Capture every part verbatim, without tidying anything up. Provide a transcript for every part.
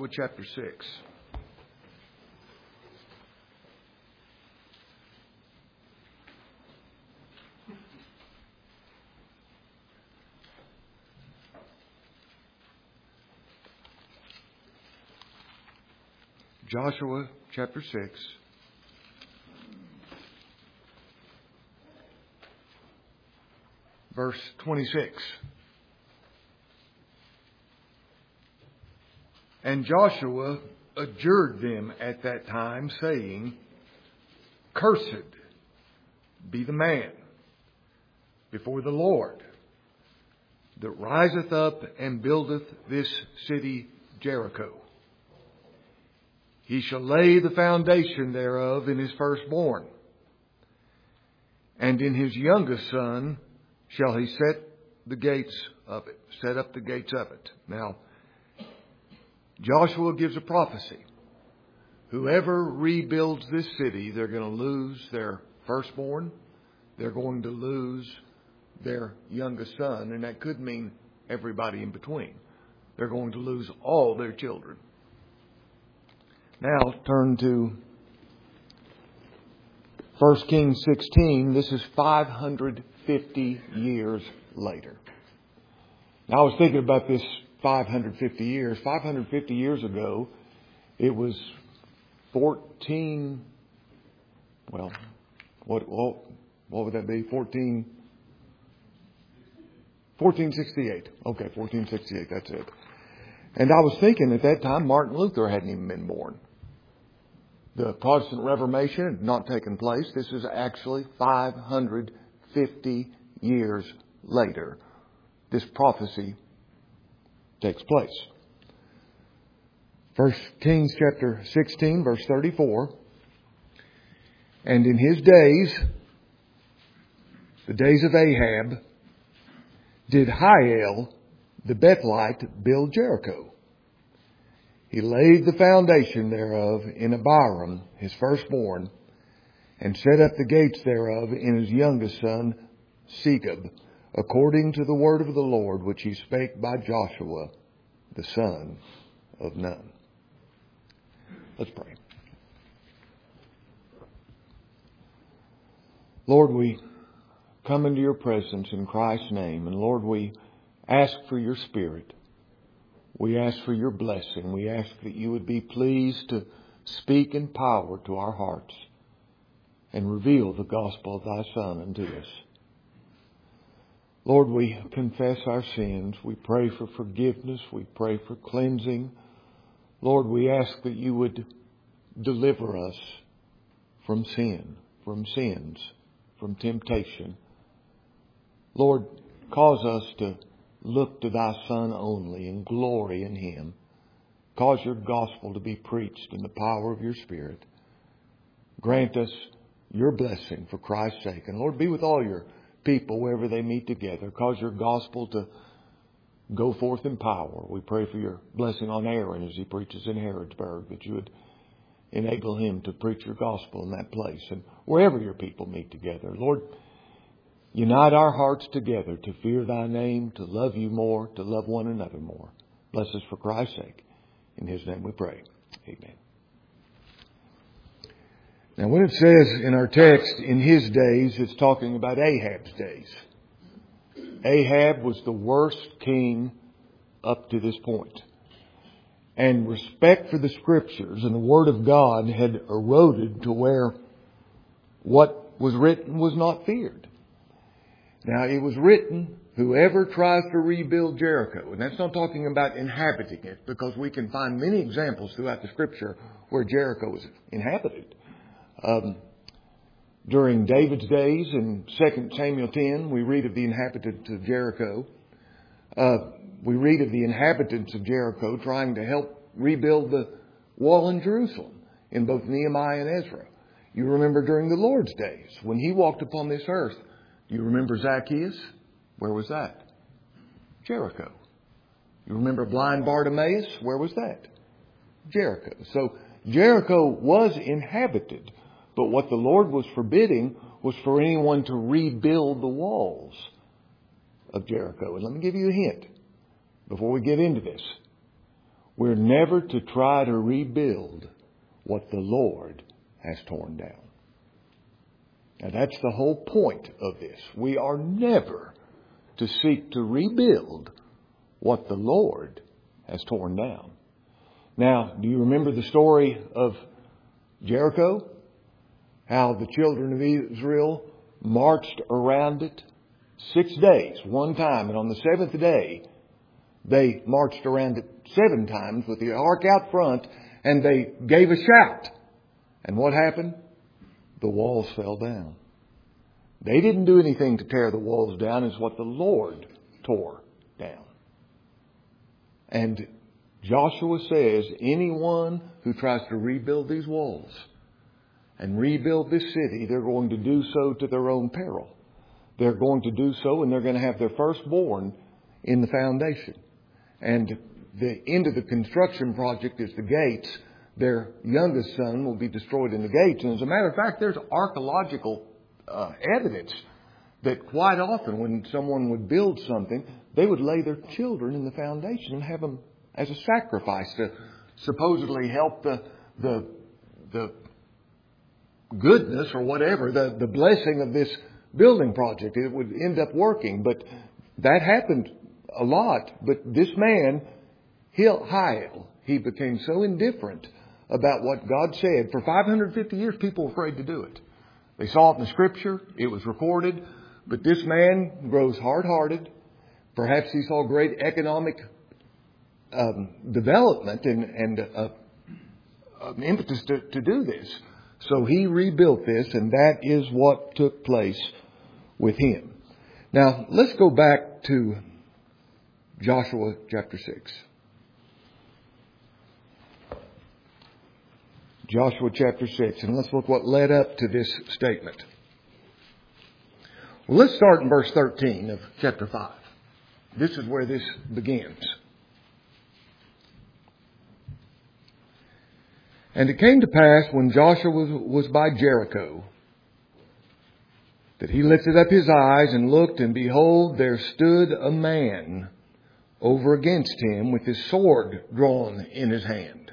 Joshua chapter six. Joshua chapter six. Verse twenty-six. And Joshua adjured them at that time, saying, Cursed be the man before the Lord that riseth up and buildeth this city Jericho. He shall lay the foundation thereof in his firstborn, and in his youngest son shall he set the gates of it, set up the gates of it. Now, Joshua gives a prophecy. Whoever rebuilds this city, they're going to lose their firstborn. They're going to lose their youngest son, and that could mean everybody in between. They're going to lose all their children. Now turn to First Kings sixteen. This is five hundred fifty years later. Now I was thinking about this five hundred fifty years. five hundred fifty years ago, it was fourteen, well, what, what, what would that be? fourteen, fourteen sixty-eight. Okay, fourteen sixty-eight, that's it. And I was thinking at that time, Martin Luther hadn't even been born. The Protestant Reformation had not taken place. This is actually five hundred fifty years later. This prophecy takes place. First Kings chapter sixteen, verse thirty-four. And in his days, the days of Ahab, did Hiel the Bethelite build Jericho. He laid the foundation thereof in Abiram, his firstborn, and set up the gates thereof in his youngest son, Segub, according to the word of the Lord, which he spake by Joshua, the son of Nun. Let's pray. Lord, we come into your presence in Christ's name, and Lord, we ask for your Spirit. We ask for your blessing. We ask that you would be pleased to speak in power to our hearts and reveal the gospel of thy Son unto us. Lord, we confess our sins. We pray for forgiveness. We pray for cleansing. Lord, we ask that you would deliver us from sin, from sins, from temptation. Lord, cause us to look to thy Son only and glory in him. Cause your gospel to be preached in the power of your Spirit. Grant us your blessing for Christ's sake. And Lord, be with all your people wherever they meet together. Cause your gospel to go forth in power. We pray for your blessing on Aaron as he preaches in Harrodsburg, that you would enable him to preach your gospel in that place. And wherever your people meet together, Lord, unite our hearts together to fear thy name, to love you more, to love one another more. Bless us for Christ's sake. In his name we pray. Amen. Now when it says in our text, in his days, it's talking about Ahab's days. Ahab was the worst king up to this point. And respect for the Scriptures and the Word of God had eroded to where what was written was not feared. Now, it was written, whoever tries to rebuild Jericho, and that's not talking about inhabiting it, because we can find many examples throughout the Scripture where Jericho was inhabited. Um, during David's days in Second Samuel ten, we read of the inhabitants of Jericho. Uh, we read of the inhabitants of Jericho trying to help rebuild the wall in Jerusalem in both Nehemiah and Ezra. You remember during the Lord's days, when he walked upon this earth, you remember Zacchaeus? Where was that? Jericho. You remember blind Bartimaeus? Where was that? Jericho. So Jericho was inhabited, but what the Lord was forbidding was for anyone to rebuild the walls of Jericho. And let me give you a hint before we get into this. We're never to try to rebuild what the Lord has torn down. Now that's the whole point of this. We are never to seek to rebuild what the Lord has torn down. Now, do you remember the story of Jericho? How the children of Israel marched around it six days, one time. And on the seventh day, they marched around it seven times with the ark out front, and they gave a shout. And what happened? The walls fell down. They didn't do anything to tear the walls down. It's what the Lord tore down. And Joshua says, anyone who tries to rebuild these walls and rebuild this city, they're going to do so to their own peril. They're going to do so, and they're going to have their firstborn in the foundation. And the end of the construction project is the gates. Their youngest son will be destroyed in the gates. And as a matter of fact, there's archaeological uh, evidence that quite often when someone would build something, they would lay their children in the foundation and have them as a sacrifice to supposedly help the the the goodness or whatever, the, the blessing of this building project. It would end up working. But that happened a lot. But this man, Hiel, he became so indifferent about what God said. For five hundred fifty years, people were afraid to do it. They saw it in the Scripture. It was recorded. But this man grows hard-hearted. Perhaps he saw great economic um, development and, and uh, an impetus to, to do this. So he rebuilt this, and that is what took place with him. Now, let's go back to Joshua chapter six. Joshua chapter six, and let's look what led up to this statement. Well, let's start in verse thirteen of chapter five. This is where this begins. And it came to pass when Joshua was, was by Jericho that he lifted up his eyes and looked, and behold, there stood a man over against him with his sword drawn in his hand.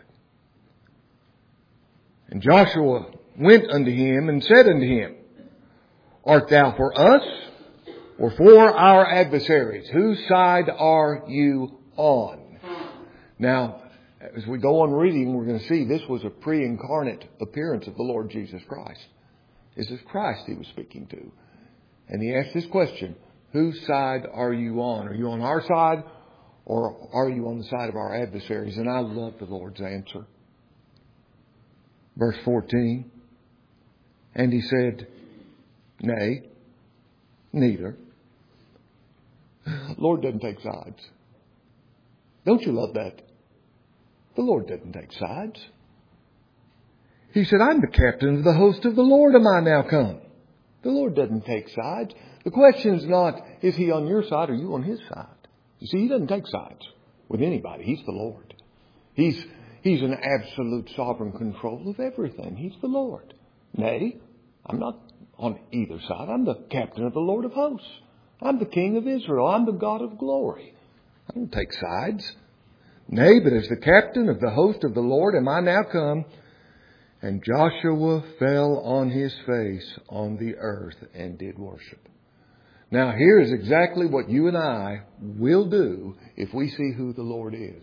And Joshua went unto him and said unto him, Art thou for us or for our adversaries? Whose side are you on? Now, as we go on reading, we're going to see this was a pre-incarnate appearance of the Lord Jesus Christ. This is Christ he was speaking to. And he asked this question, whose side are you on? Are you on our side or are you on the side of our adversaries? And I love the Lord's answer. Verse fourteen, and he said, Nay, neither. The Lord doesn't take sides. Don't you love that? The Lord doesn't take sides. He said, I'm the captain of the host of the Lord, am I now come? The Lord doesn't take sides. The question is not, is he on your side or you on his side? You see, he doesn't take sides with anybody. He's the Lord. He's, he's in absolute sovereign control of everything. He's the Lord. Nay, I'm not on either side. I'm the captain of the Lord of hosts. I'm the King of Israel. I'm the God of glory. I don't take sides. Nay, but as the captain of the host of the Lord am I now come. And Joshua fell on his face on the earth and did worship. Now here is exactly what you and I will do if we see who the Lord is.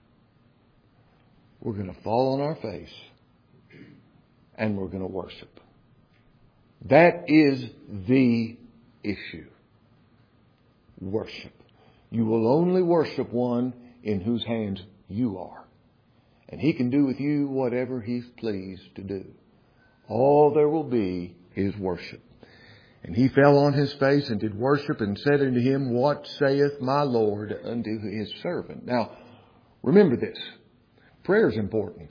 We're going to fall on our face and we're going to worship. That is the issue. Worship. You will only worship one in whose hands you are. And he can do with you whatever he's pleased to do. All there will be is worship. And he fell on his face and did worship and said unto him, What saith my Lord unto his servant? Now, remember this. Prayer is important.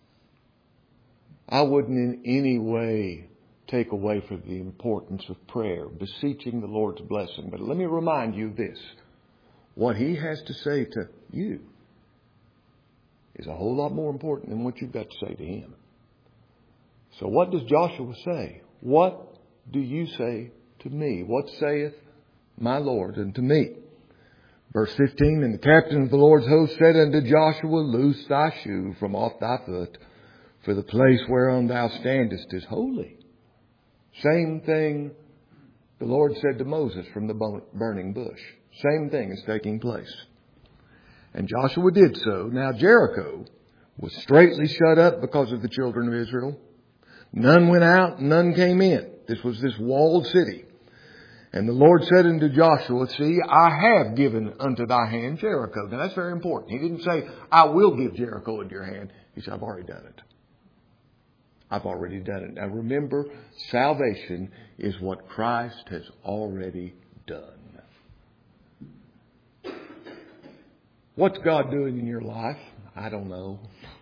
I wouldn't in any way take away from the importance of prayer, beseeching the Lord's blessing. But let me remind you of this. What he has to say to you is a whole lot more important than what you've got to say to him. So what does Joshua say? What do you say to me? What saith my Lord unto me? Verse fifteen, and the captain of the Lord's host said unto Joshua, loose thy shoe from off thy foot, for the place whereon thou standest is holy. Same thing the Lord said to Moses from the burning bush. Same thing is taking place. And Joshua did so. Now Jericho was straitly shut up because of the children of Israel. None went out, none came in. This was this walled city. And the Lord said unto Joshua, see, I have given unto thy hand Jericho. Now that's very important. He didn't say, I will give Jericho into your hand. He said, I've already done it. I've already done it. Now remember, salvation is what Christ has already done. What's God doing in your life? I don't know.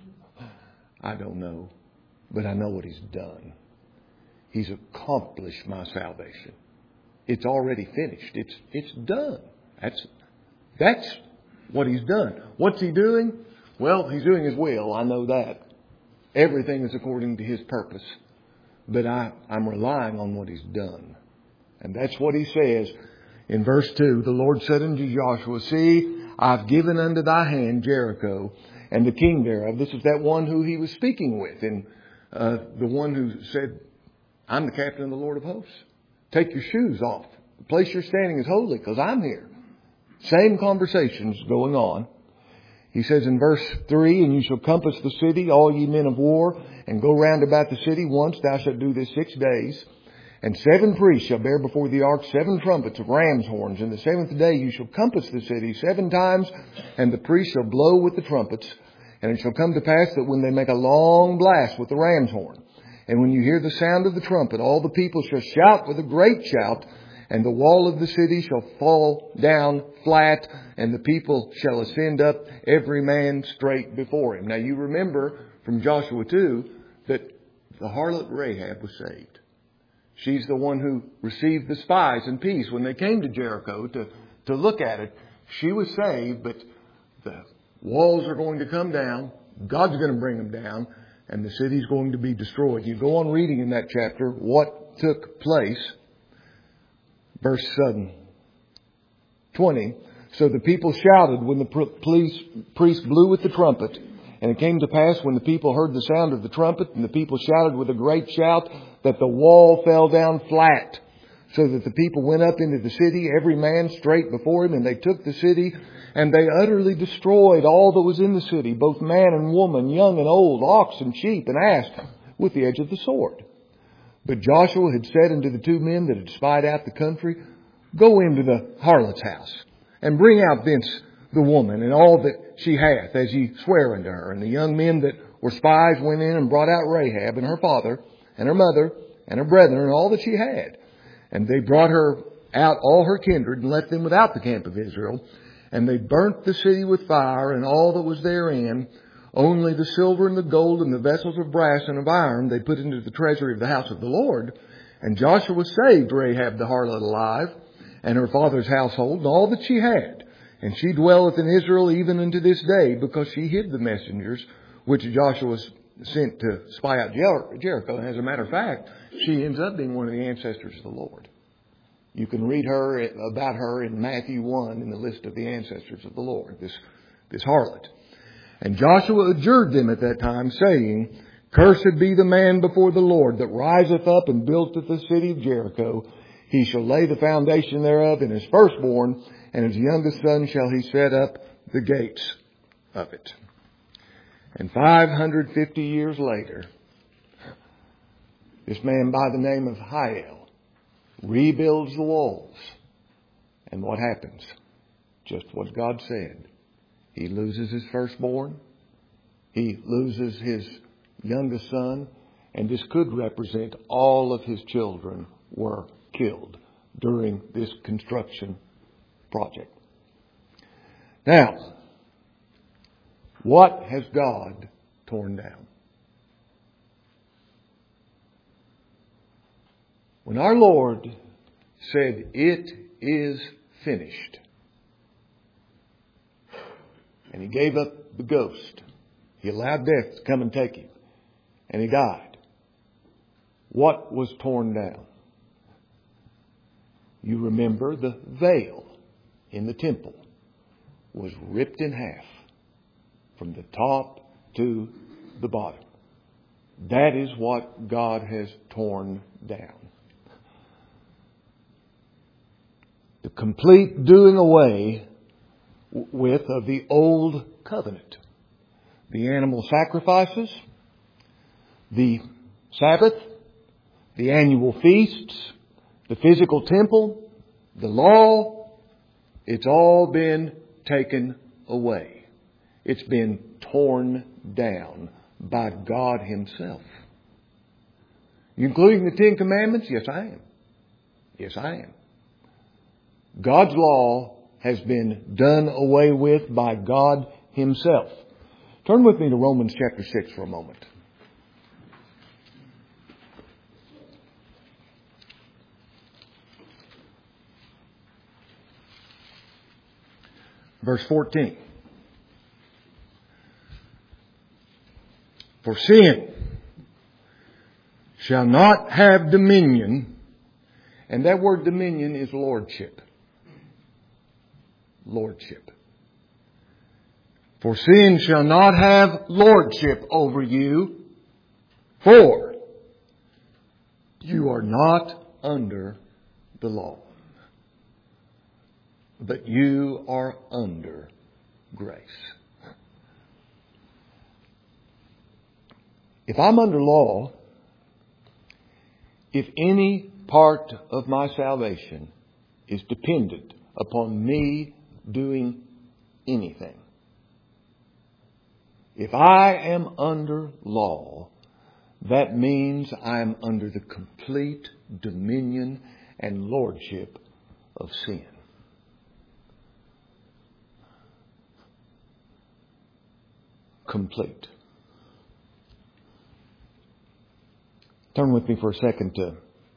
I don't know. But I know what He's done. He's accomplished my salvation. It's already finished. It's it's done. That's that's what He's done. What's He doing? Well, He's doing His will. I know that. Everything is according to His purpose. But I, I'm relying on what He's done. And that's what He says in verse two. The Lord said unto Joshua, see, I've given unto thy hand Jericho and the king thereof. This is that one who He was speaking with. And uh, the one who said, I'm the captain of the Lord of hosts. Take your shoes off. The place you're standing is holy because I'm here. Same conversations going on. He says in verse three, and you shall compass the city, all ye men of war, and go round about the city once. Thou shalt do this six days. And seven priests shall bear before the ark seven trumpets of ram's horns. And the seventh day you shall compass the city seven times, and the priests shall blow with the trumpets. And it shall come to pass that when they make a long blast with the ram's horn, and when you hear the sound of the trumpet, all the people shall shout with a great shout, and the wall of the city shall fall down flat, and the people shall ascend up, every man straight before him. Now you remember from Joshua two that the harlot Rahab was saved. She's the one who received the spies in peace when they came to Jericho to, to look at it. She was saved, but the walls are going to come down. God's going to bring them down. And the city's going to be destroyed. You go on reading in that chapter what took place. Verse twenty. So the people shouted when the priest blew with the trumpet. And it came to pass when the people heard the sound of the trumpet, and the people shouted with a great shout, that the wall fell down flat. So that the people went up into the city, every man straight before him, and they took the city. And they utterly destroyed all that was in the city, both man and woman, young and old, ox and sheep and ass, with the edge of the sword. But Joshua had said unto the two men that had spied out the country, go into the harlot's house, and bring out thence the woman and all that she hath, as ye swear unto her. And the young men that were spies went in and brought out Rahab and her father and her mother and her brethren and all that she had. And they brought her out all her kindred and left them without the camp of Israel. And they burnt the city with fire and all that was therein. Only the silver and the gold and the vessels of brass and of iron they put into the treasury of the house of the Lord. And Joshua saved Rahab the harlot alive, and her father's household, and all that she had. And she dwelleth in Israel even unto this day, because she hid the messengers which Joshua sent to spy out Jer- Jericho. And as a matter of fact, she ends up being one of the ancestors of the Lord. You can read her about her in Matthew one in the list of the ancestors of the Lord, this, this harlot. And Joshua adjured them at that time, saying, Cursed be the man before the Lord that riseth up and buildeth the city of Jericho. He shall lay the foundation thereof in his firstborn, and his youngest son shall he set up the gates of it. And five hundred fifty years later, this man by the name of Hiel rebuilds the walls. And what happens? Just what God said. He loses his firstborn. He loses his youngest son. And this could represent all of his children were killed during this construction project. Now, what has God torn down? When our Lord said, "It is finished," and He gave up the ghost, He allowed death to come and take Him, and He died, what was torn down? You remember the veil in the temple was ripped in half from the top to the bottom. That is what God has torn down. The complete doing away with of the old covenant. The animal sacrifices, the Sabbath, the annual feasts, the physical temple, the law, it's all been taken away. It's been torn down by God Himself. You including the Ten Commandments? Yes, I am. Yes, I am. God's law has been done away with by God Himself. Turn with me to Romans chapter six for a moment. Verse fourteen. For sin shall not have dominion, and that word dominion is lordship. Lordship. For sin shall not have lordship over you, for you are not under the law, but you are under grace. If I'm under law, if any part of my salvation is dependent upon me doing anything, if I am under law, that means I am under the complete dominion and lordship of sin. Complete. Turn with me for a second to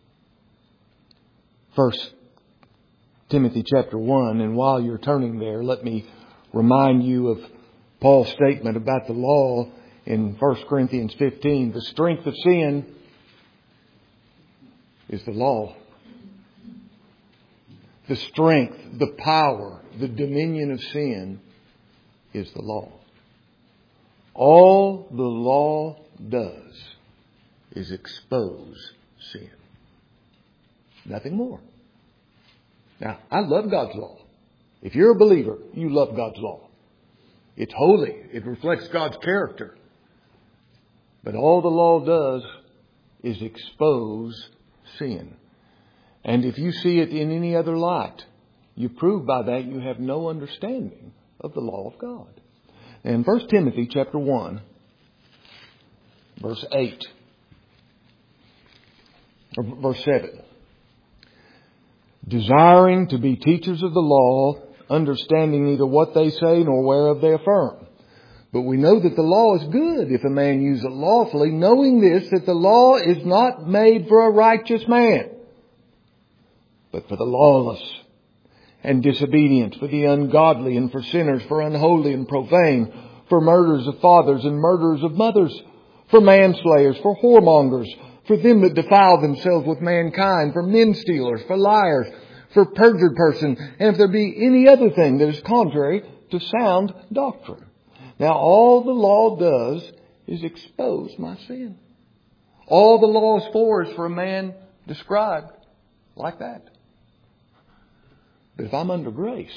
First Timothy chapter one. And while you're turning there, let me remind you of Paul's statement about the law in First Corinthians fifteen. The strength of sin is the law. The strength, the power, the dominion of sin is the law. All the law does is expose sin. Nothing more. Now, I love God's law. If you're a believer, you love God's law. It's holy. It reflects God's character. But all the law does is expose sin. And if you see it in any other light, you prove by that you have no understanding of the law of God. In First Timothy chapter one, verse eight, or verse seven. Desiring to be teachers of the law, understanding neither what they say nor whereof they affirm. But we know that the law is good if a man use it lawfully, knowing this, that the law is not made for a righteous man, but for the lawless, and disobedient, for the ungodly, and for sinners, for unholy and profane, for murderers of fathers and murderers of mothers, for manslayers, for whoremongers, for them that defile themselves with mankind, for men stealers, for liars, for perjured persons, and if there be any other thing that is contrary to sound doctrine. Now, all the law does is expose my sin. All the law is for is for a man described like that. But if I'm under grace,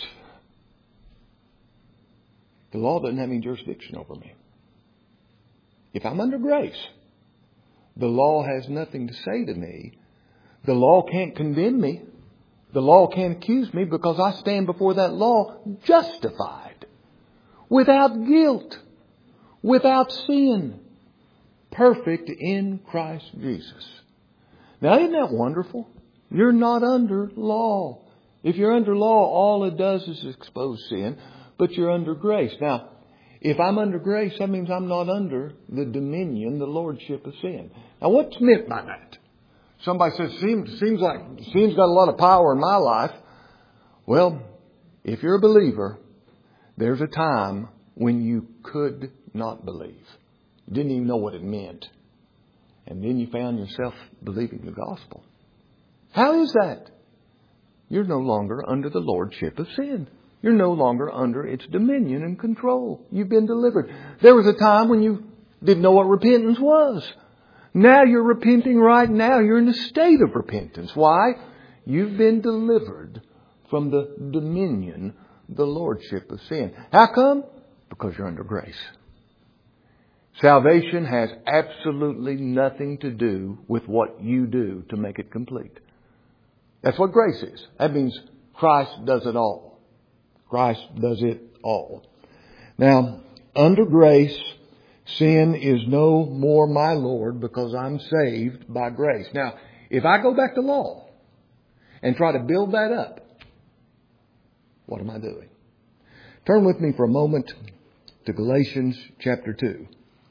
the law doesn't have any jurisdiction over me. If I'm under grace, the law has nothing to say to me. The law can't condemn me. The law can't accuse me because I stand before that law justified, without guilt, without sin, perfect in Christ Jesus. Now, isn't that wonderful? You're not under law. If you're under law, all it does is expose sin, but you're under grace. Now, if I'm under grace, that means I'm not under the dominion, the lordship of sin. Now, what's meant by that? Somebody says, seems, seems like sin's got a lot of power in my life. Well, if you're a believer, there's a time when you could not believe. You didn't even know what it meant. And then you found yourself believing the gospel. How is that? You're no longer under the lordship of sin. You're no longer under its dominion and control. You've been delivered. There was a time when you didn't know what repentance was. Now you're repenting right now. You're in a state of repentance. Why? You've been delivered from the dominion, the lordship of sin. How come? Because you're under grace. Salvation has absolutely nothing to do with what you do to make it complete. That's what grace is. That means Christ does it all. Christ does it all. Now, under grace, sin is no more my Lord because I'm saved by grace. Now, if I go back to law and try to build that up, what am I doing? Turn with me for a moment to Galatians chapter two.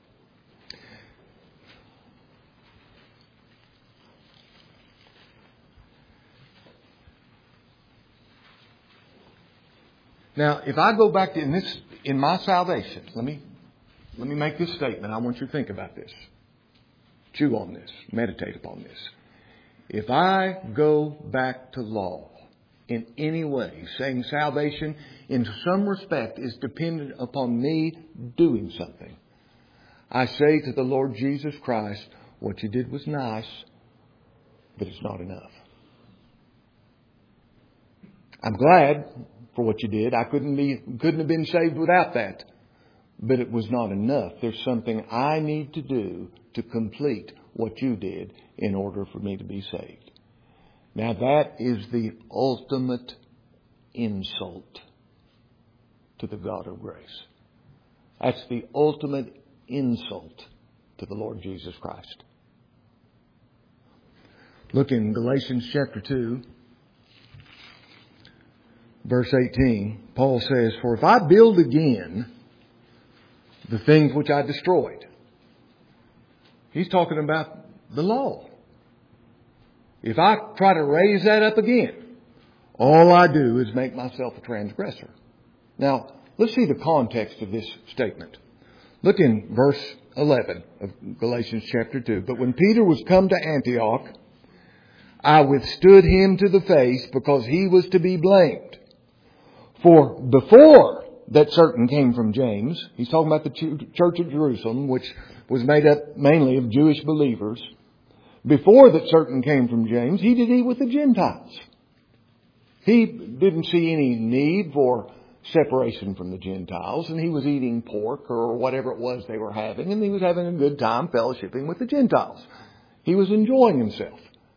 Now, if I go back to in this in my salvation, let me let me make this statement. I want you to think about this. Chew on this. Meditate upon this. If I go back to law in any way, saying salvation in some respect is dependent upon me doing something, I say to the Lord Jesus Christ, what you did was nice, but it's not enough. I'm glad for what you did. I couldn't be, couldn't have been saved without that. But it was not enough. There's something I need to do to complete what you did in order for me to be saved. Now that is the ultimate insult to the God of grace. That's the ultimate insult to the Lord Jesus Christ. Look in Galatians chapter two. Verse eighteen, Paul says, for if I build again the things which I destroyed. He's talking about the law. If I try to raise that up again, all I do is make myself a transgressor. Now, let's see the context of this statement. Look in verse eleven of Galatians chapter two. But when Peter was come to Antioch, I withstood him to the face because he was to be blamed. For before that certain came from James, he's talking about the church at Jerusalem, which was made up mainly of Jewish believers. Before that certain came from James, he did eat with the Gentiles. He didn't see any need for separation from the Gentiles, and he was eating pork or whatever it was they were having, and he was having a good time fellowshipping with the Gentiles. He was enjoying himself.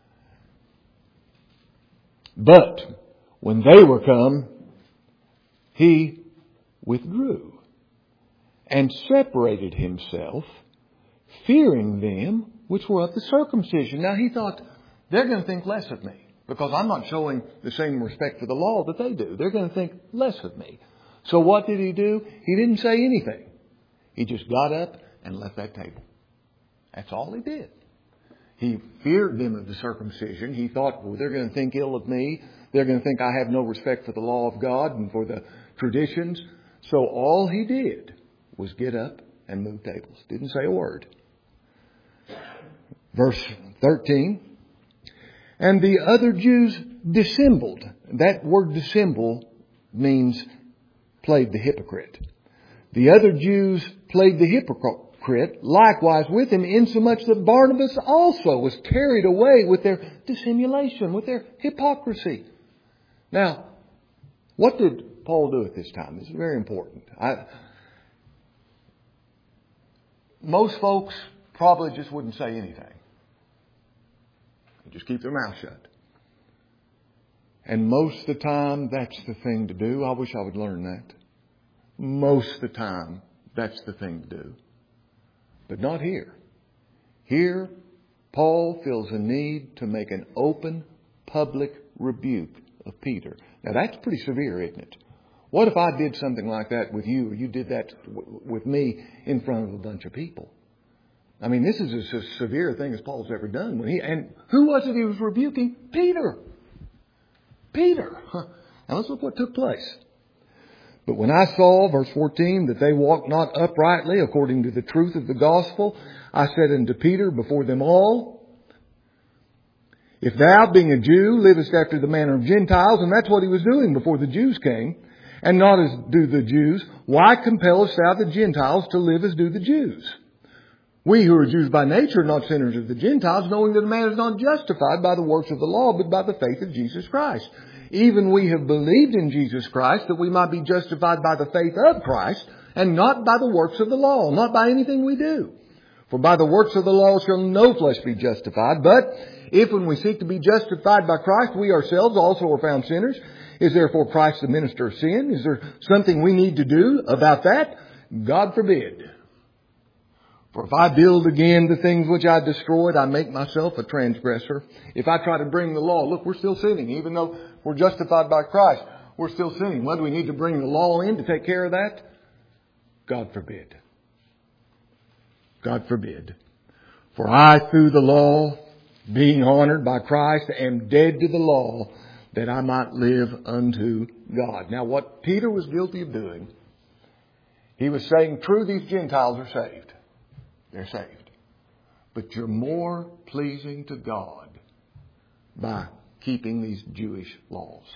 But when they were come, he withdrew and separated himself, fearing them which were of the circumcision. Now he thought, they're going to think less of me because I'm not showing the same respect for the law that they do. They're going to think less of me. So what did he do? He didn't say anything. He just got up and left that table. That's all he did. He feared them of the circumcision. He thought, well, they're going to think ill of me. They're going to think I have no respect for the law of God and for the traditions. So all he did was get up and move tables. Didn't say a word. Verse thirteen. And the other Jews dissembled. That word dissemble means played the hypocrite. The other Jews played the hypocrite likewise with him, insomuch that Barnabas also was carried away with their dissimulation, with their hypocrisy. Now, what did Paul do at this time? This is very important. I, most folks probably just wouldn't say anything. They just keep their mouth shut. And most of the time, that's the thing to do. I wish I would learn that. Most of the time, that's the thing to do. But not here. Here, Paul feels a need to make an open, public rebuke of Peter. Now, that's pretty severe, isn't it? What if I did something like that with you, or you did that w- with me in front of a bunch of people? I mean, this is as severe a thing as Paul's ever done. When he and who was it he was rebuking? Peter. Peter. Now let's look what took place. But when I saw, verse fourteen, that they walked not uprightly according to the truth of the gospel, I said unto Peter before them all, if thou, being a Jew, livest after the manner of Gentiles, and that's what he was doing before the Jews came, and not as do the Jews? Why compellest thou the Gentiles to live as do the Jews? We who are Jews by nature are not sinners of the Gentiles, knowing that a man is not justified by the works of the law, but by the faith of Jesus Christ. Even we have believed in Jesus Christ, that we might be justified by the faith of Christ, and not by the works of the law, not by anything we do. For by the works of the law shall no flesh be justified. But if when we seek to be justified by Christ, we ourselves also are found sinners, is therefore Christ the minister of sin? Is there something we need to do about that? God forbid. For if I build again the things which I destroyed, I make myself a transgressor. If I try to bring the law, look, we're still sinning. Even though we're justified by Christ, we're still sinning. What do we need to bring the law in to take care of that? God forbid. God forbid. For I, through the law, being honored by Christ, am dead to the law, that I might live unto God. Now, what Peter was guilty of doing, he was saying, true, these Gentiles are saved. They're saved. But you're more pleasing to God by keeping these Jewish laws.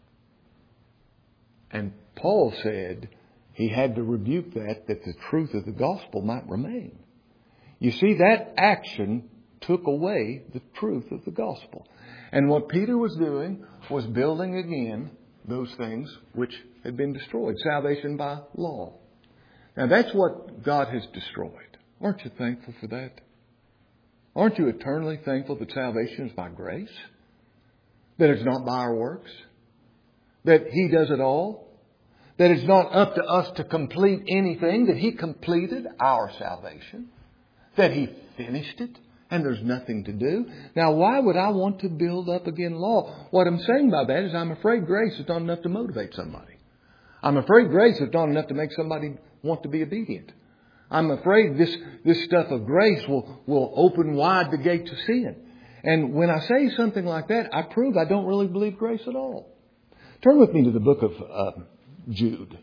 And Paul said he had to rebuke that, that the truth of the gospel might remain. You see, that action took away the truth of the gospel. And what Peter was doing was building again those things which had been destroyed. Salvation by law. Now that's what God has destroyed. Aren't you thankful for that? Aren't you eternally thankful that salvation is by grace? That it's not by our works? That He does it all? That it's not up to us to complete anything? That He completed our salvation? That He finished it? And there's nothing to do? Now, why would I want to build up again law? What I'm saying by that is I'm afraid grace is not enough to motivate somebody. I'm afraid grace is not enough to make somebody want to be obedient. I'm afraid this, this stuff of grace will, will open wide the gate to sin. And when I say something like that, I prove I don't really believe grace at all. Turn with me to the book of uh, Jude.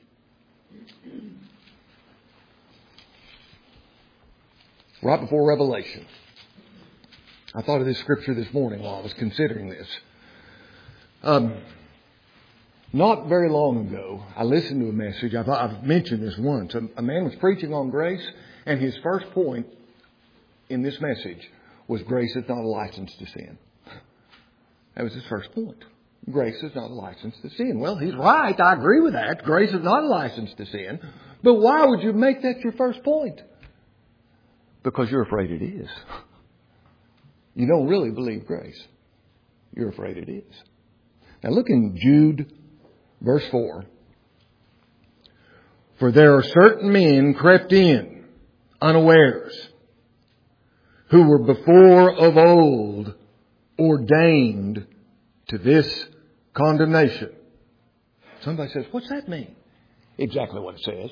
Right before Revelation. I thought of this scripture this morning while I was considering this. Um, not very long ago, I listened to a message. I've, I've mentioned this once. A, a man was preaching on grace, and his first point in this message was grace is not a license to sin. That was his first point. Grace is not a license to sin. Well, he's right. I agree with that. Grace is not a license to sin. But why would you make that your first point? Because you're afraid it is. You don't really believe grace. You're afraid it is. Now look in Jude, verse four. For there are certain men crept in unawares, who were before of old ordained to this condemnation. Somebody says, what's that mean? Exactly what it says.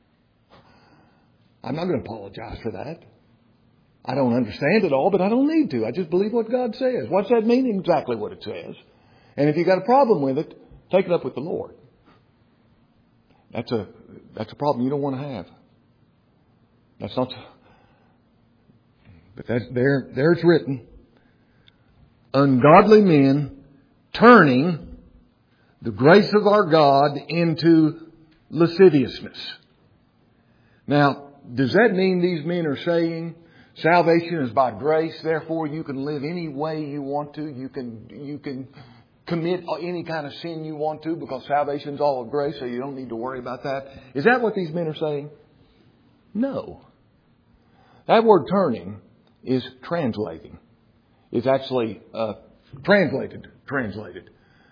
I'm not going to apologize for that. I don't understand it all, but I don't need to. I just believe what God says. What's that mean? Exactly what it says. And if you've got a problem with it, take it up with the Lord. That's a that's a problem you don't want to have. That's not. But that's there. There it's written. Ungodly men turning the grace of our God into lasciviousness. Now, does that mean these men are saying salvation is by grace, therefore you can live any way you want to. You can you can commit any kind of sin you want to because salvation is all of grace, so you don't need to worry about that? Is that what these men are saying? No. That word turning is translating. It's actually uh, translated. Translated.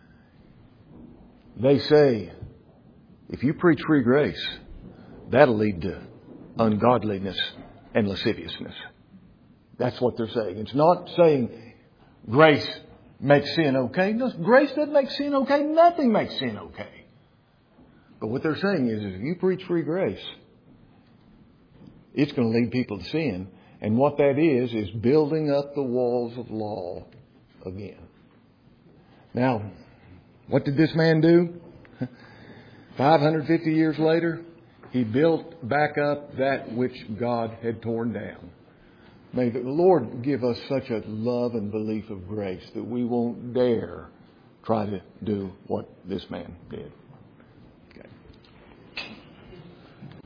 They say, if you preach free grace, that'll lead to ungodliness and lasciviousness. That's what they're saying. It's not saying grace makes sin okay. No, grace doesn't make sin okay. Nothing makes sin okay. But what they're saying is, is if you preach free grace, it's going to lead people to sin. And what that is, is building up the walls of law again. Now, what did this man do? five hundred fifty years later, he built back up that which God had torn down. May the Lord give us such a love and belief of grace that we won't dare try to do what this man did.